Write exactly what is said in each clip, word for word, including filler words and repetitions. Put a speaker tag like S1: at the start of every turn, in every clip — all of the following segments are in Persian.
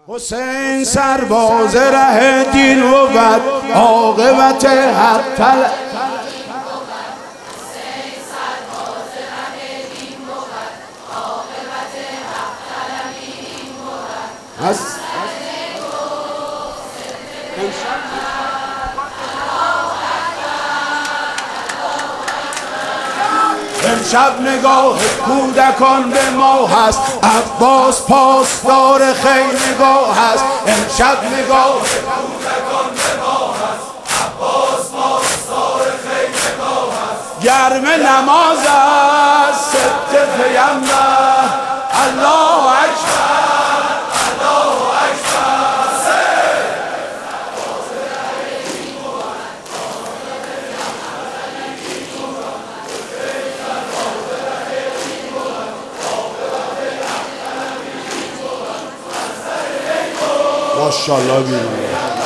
S1: حسین سرباز ره دین بود عاقبت حق طلب. امشب نگاه کودکان به ما هست، عباس پاسدار خیمگاه هست. امشب نگاه کودکان به ما هست، عباس پاسدار خیمگاه هست. گرم نماز است ست پیامبر، الله اکبر الله اکبر. ماشاءالله بیرون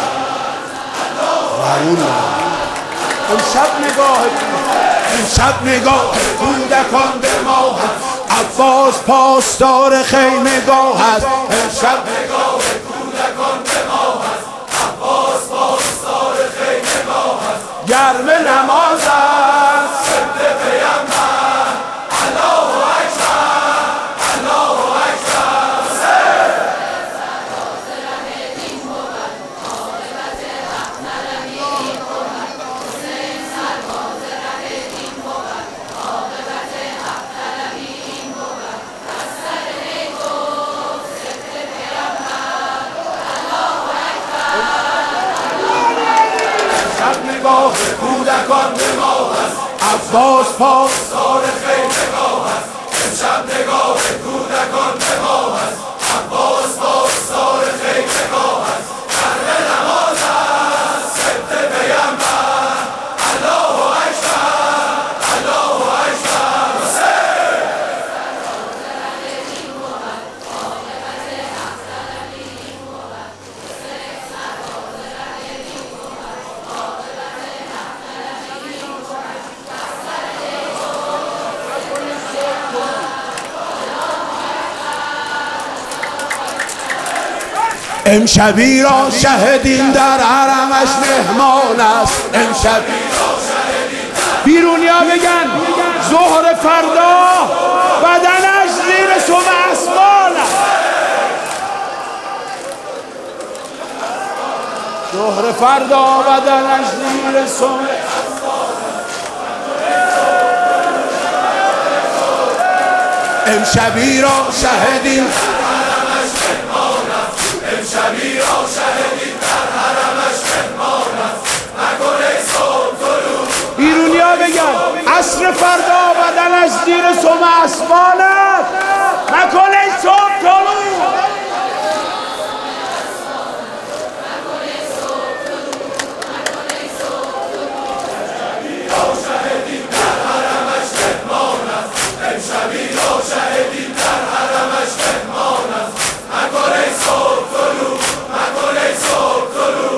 S1: امشب نگاه امشب نگاه کودکان به ما هست، عباس پاسدار خیمگاه هست. امشب نگاه کودکان به ما هست، عباس پاسدار خیمگاه هست. گرم نماز است ست پیامبر، الله اکبر الله اکبر. نگاه کودکان به ما هست، عباس پاسدار خیمگاه هست. امشب نگاه کودکان به ما هست، عباس پاسدار خیمگاه هست. گرم نماز است ست پیامبر، الله اکبر الله اکبر. امشبی را شهدین در حرمش مهمان است. امشبی را شهدین بیرونیا بگن ظهر فردا بدنش زیر سم اسمان است. ظهر فردا بدنش زیر سم امشبی را شهدین امشبی را شهدین در حرمش مهمان است. نکن ای صبح طلوع بیرونیا بگن عصر فردا بدنش زیر سم اسمان است. نکن ای صبح طلوع امشبی را شهدین در حرمش مهمان است. امشبی را شهدین در حرمش مهمان است. نکن ای صبح طلوع نکن ای صبح طلوع.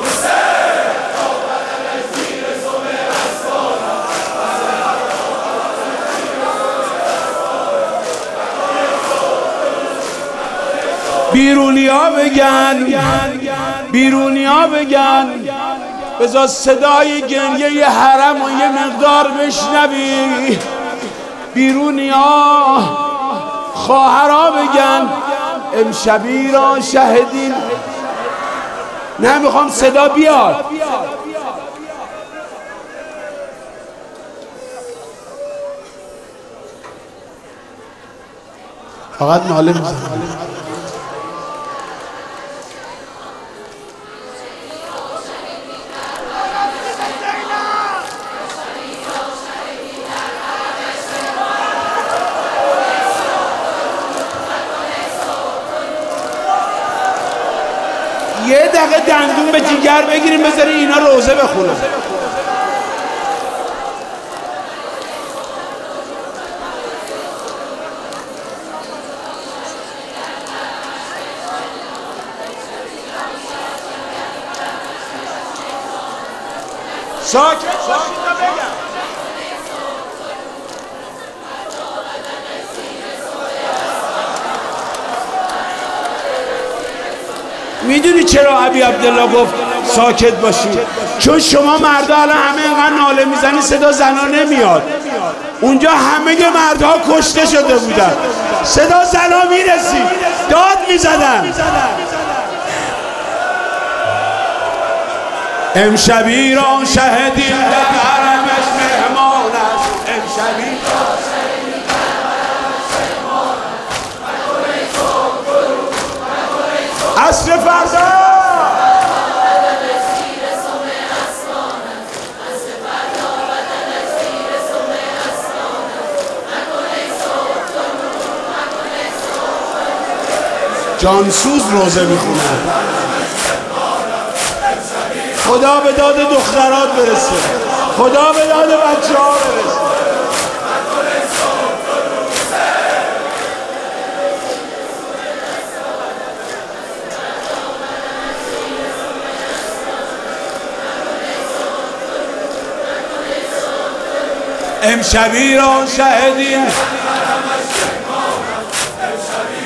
S1: بیرونیا بگن بیرونیا بگن بذار صدای گریه ی حرم و یه مقدار بشنوی. بیرونیا خواهرها بگن امشبی را شهدین. نه میخوام صدا بیاد. فقط ناله میزنم. یه دقیقه دندون به جیگر بگیریم بذاری اینا روزه بخونه. ساکت باشید تا بگم. میدونی چرا ابی عبدالله گفت ساکت باشید؟ چون شما مردا الان همه اینقدر ناله میزنی صدا زنا نمیاد. اونجا همه مردها کشته شده بودن، صدا زنا میرسید، داد میزدن. امشبی را شهدی در حرمش مهمان است. امشبی را شهدی در حرمش مهمان است. عصر فردا جانسوز روزه میخونه. خدا به داد دخترات برسه، خدا به داد بچه ها برسه. امشبی را شهدی